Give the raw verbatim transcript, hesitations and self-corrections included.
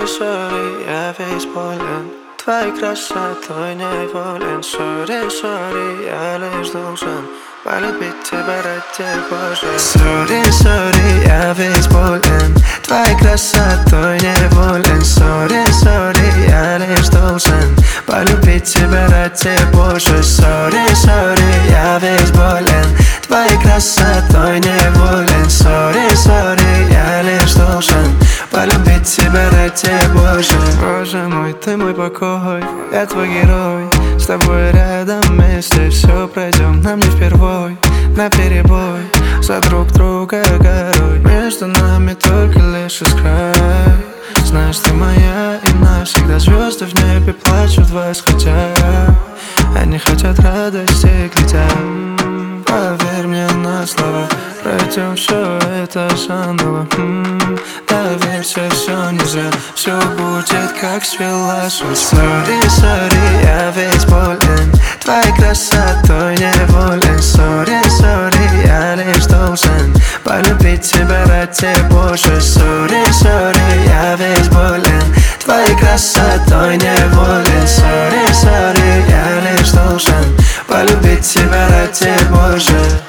сори, я весь болен твоей красотой неволен. Сори, сори, я лишь должен полюбить тебя ради Божьей. Сори, сори, я весь болен твоей красотой неволен. Сори, сори, я лишь должен полюбить тебя ради Божьей. Сори, сори, я весь болен твоей красотой неволен. Сори, сори, я лишь должен полюбить тебя ради Божьей. Боже мой, ты мой покой, я твой герой. С тобой рядом вместе все пройдем нам не впервой. Наперебой, за друг друга горой. Между нами только лишь искра. Знаешь, ты моя и навсегда. Звезды в небе плачут восходя. Они хотят радости, глядя. Поверь мне на слово, пройдем все это заново. М-м, доверься, все не зря, все будет как свела суть. Сори, сори, я весь болен твоей красотой неволен. Сори, сори, я лишь должен полюбить тебя ради Божьей. Сори, сори, я весь болен твоей красотой неволен. Сори, сори, я лишь должен полюбить тебя ради Божьей.